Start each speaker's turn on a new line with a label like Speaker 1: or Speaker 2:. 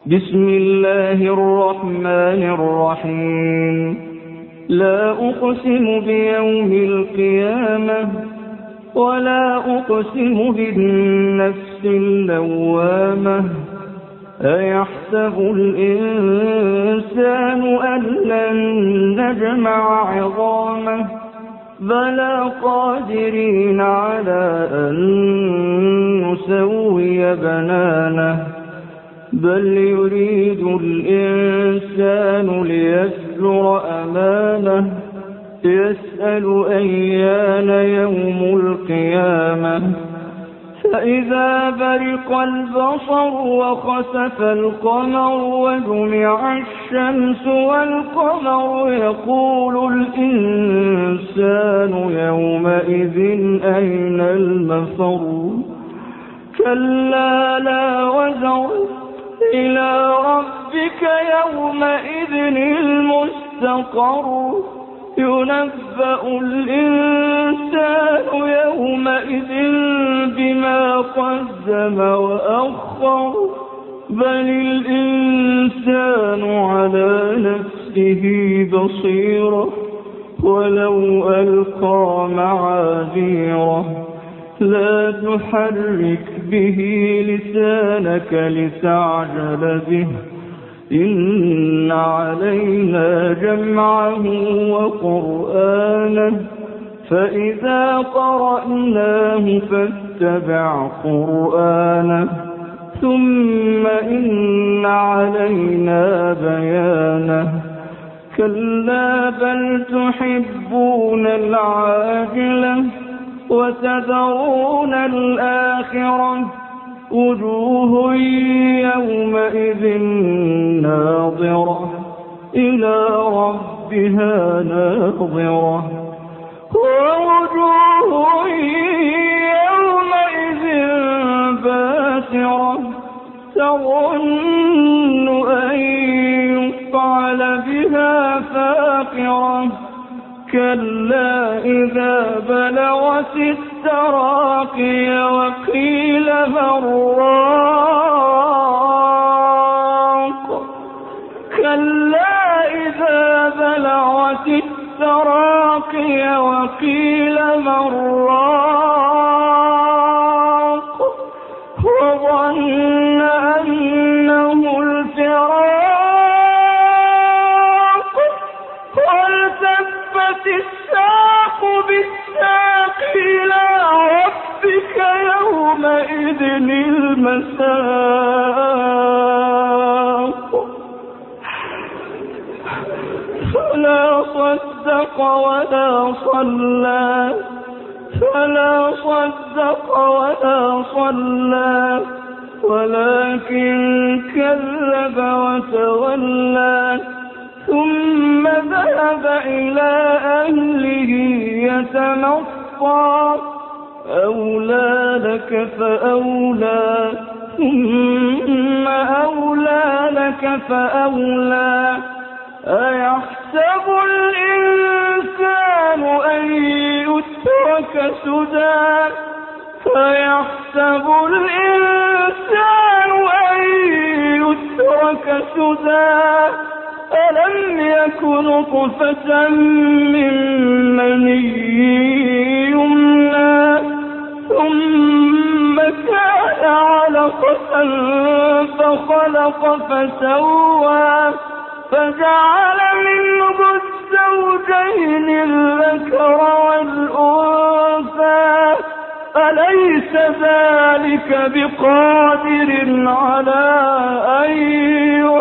Speaker 1: بسم الله الرحمن الرحيم. لا أقسم بيوم القيامة ولا أقسم بالنفس اللوامة. أيحسب الإنسان أن لن نجمع عظامه بلى قادرين على أن نسوي بنانه بل يريد الإنسان ليفجر أمامه يسأل أيان يوم القيامة. فإذا برق البصر وخسف القمر وجمع الشمس والقمر يقول الإنسان يومئذ أين المفر. كلا لا وزر إلى ربك يومئذ المستقر. ينبأ الإنسان يومئذ بما قدم وأخر بل الإنسان على نفسه بصيرة ولو ألقى معاذيره. لا تحرك به لسانك لتعجل به إن علينا جمعه وقرآنه فإذا قرأناه فاتبع قرآنه ثم إن علينا بيانه. كلا بل تحبون العاجلة وتذرون الآخرة وجوه يومئذ ناظرة إلى ربها ناظرة ووجوه يومئذ باسرة تظن أن يفعل بها فاقرة. كلا إذا بلغت التراقي وقيل من راق. كلا إذا بلغت التراقي وقيل من راق وظن أنه الفراق والتفت الساق بالساق إلى ربك يومئذ المساق. فلا صدق ولا صلى ولكن كذب وتولى ثم ذهب إلى أهله يتمطى. أولى لك فأولى ثم أولى لك فأولى. أيحسب الإنسان أن يترك سدى. أيحسب الإنسان أن يترك سدى. ألم يكن نطفة من مني يمنى ثم كان علقة فخلق فسوى فجعل منه الزوجين الذكر والأنثى. أليس ذلك بقادر على أن